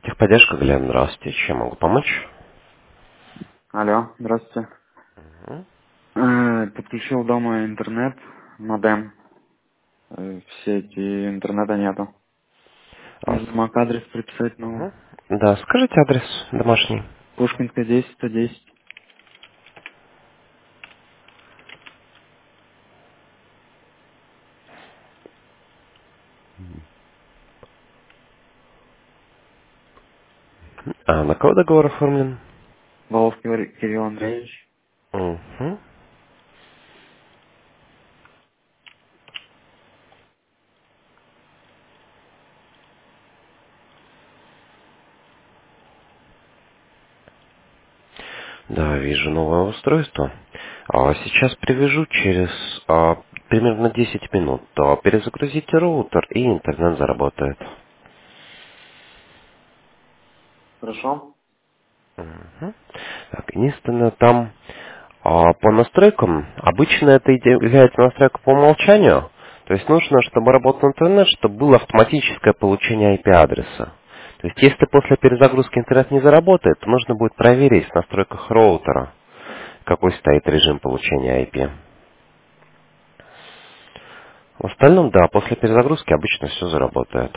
Техподдержка, Глеб, здравствуйте. Чем могу помочь? Алло, здравствуйте. Мгм. Подключил дома интернет, модем. В сети интернета нету. А, Нужно MAC-адрес приписать новый. мгм. Да, скажите адрес домашний. Пушкинская 10, 110. А на кого договор оформлен? Воловский Кирилл Андреевич. Мгм. Да, вижу новое устройство. Сейчас привяжу через примерно 10 минут. Перезагрузите роутер, и интернет заработает. Хорошо? Мгм. Так, единственное, там по настройкам, обычно это является настройка по умолчанию, то есть нужно, чтобы работал интернет, чтобы было автоматическое получение IP-адреса. То есть если после перезагрузки интернет не заработает, то нужно будет проверить в настройках роутера, какой стоит режим получения IP. В остальном, да, после перезагрузки обычно все заработает.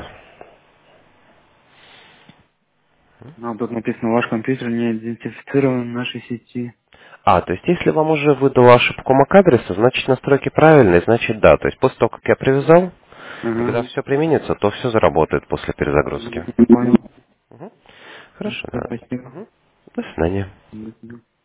Тут написано, ваш компьютер не идентифицирован в нашей сети. То есть если вам уже выдала ошибку MAC-адреса, значит настройки правильные, значит да. То есть после того, как я привязал, когда Ага. все применится, то все заработает после перезагрузки. Понял. Мгм. Хорошо, Хорошо, да. спасибо. Мгм. До свидания. До свидания.